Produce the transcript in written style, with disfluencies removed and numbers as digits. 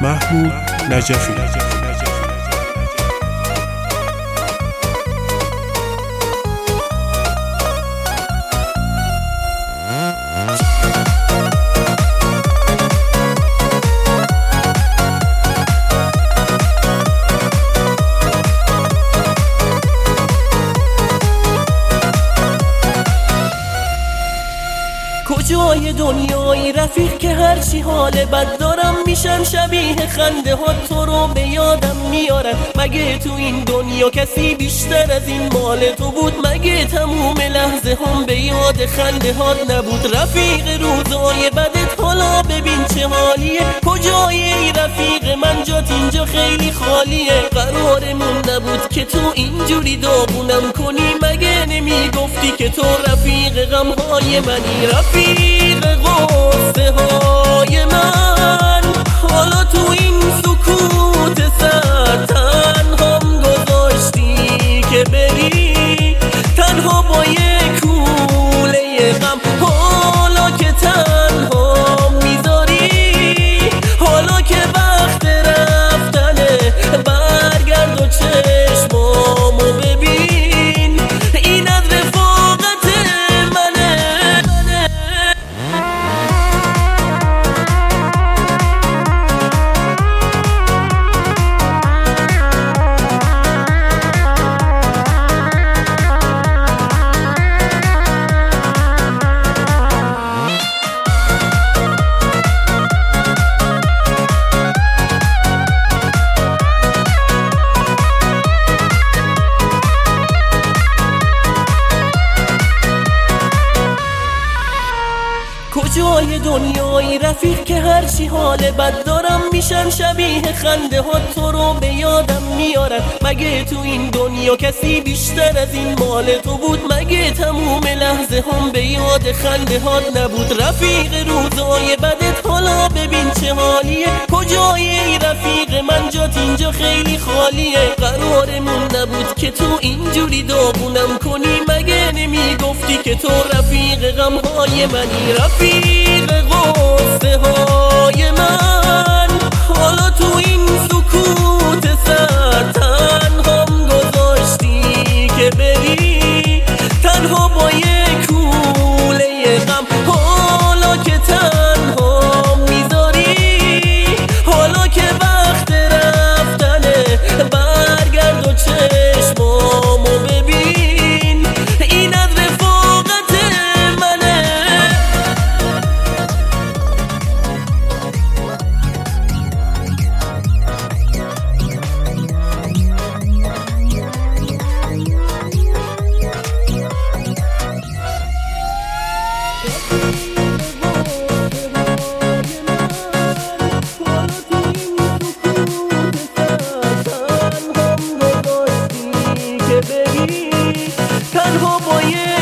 محمود نجفی. کجای دنیایی رفیق که هرچی حال بد دارم میشم شبیه خنده ها تو رو به یادم میارن. مگه تو این دنیا کسی بیشتر از این مال تو بود؟ مگه تموم لحظه هم به یاد خنده هات نبود؟ رفیق روزای بدت حالا ببین چه حالیه. کجای ای رفیق من جات اینجا خیلی خالیه. قرارمون نبود که تو اینجوری داغونم کنی. مگه نمیگفتی که تو رفیق غمهای منی؟ رفیق غصه های من حالا تو این سکوت سر تنهام گذاشتی که بری تنها با یک کوله غم. حالا که تنها میذاری، حالا که وقت رفتنه، برگرد و چشمامو ببین. این از رفاقت منه. کجای دنیایی رفیق که هرچی حال بد دارم میشم شبیه خنده ها تو رو به یادم میارن. مگه تو این دنیا کسی بیشتر از این مال تو بود؟ مگه تموم لحظه هم به یاد خنده هات نبود؟ رفیق روزای بدت حالا ببین چه حالیه. کجای ای رفیق من جات اینجا خیلی خالیه. قرارمون نبود که تو اینجوری داغونم کنی. مگه نمیگفتی که تو رفیق غمهای منی؟ رفیق غصه های من حالا تو این سکوت سر تنهام گذاشتی که بری تنها با یک کوله غم. حالا که تنها میذاری، حالا که وقت رفتنه، برگرد و چشمامو ببین. این از رفاقت منه. تنها با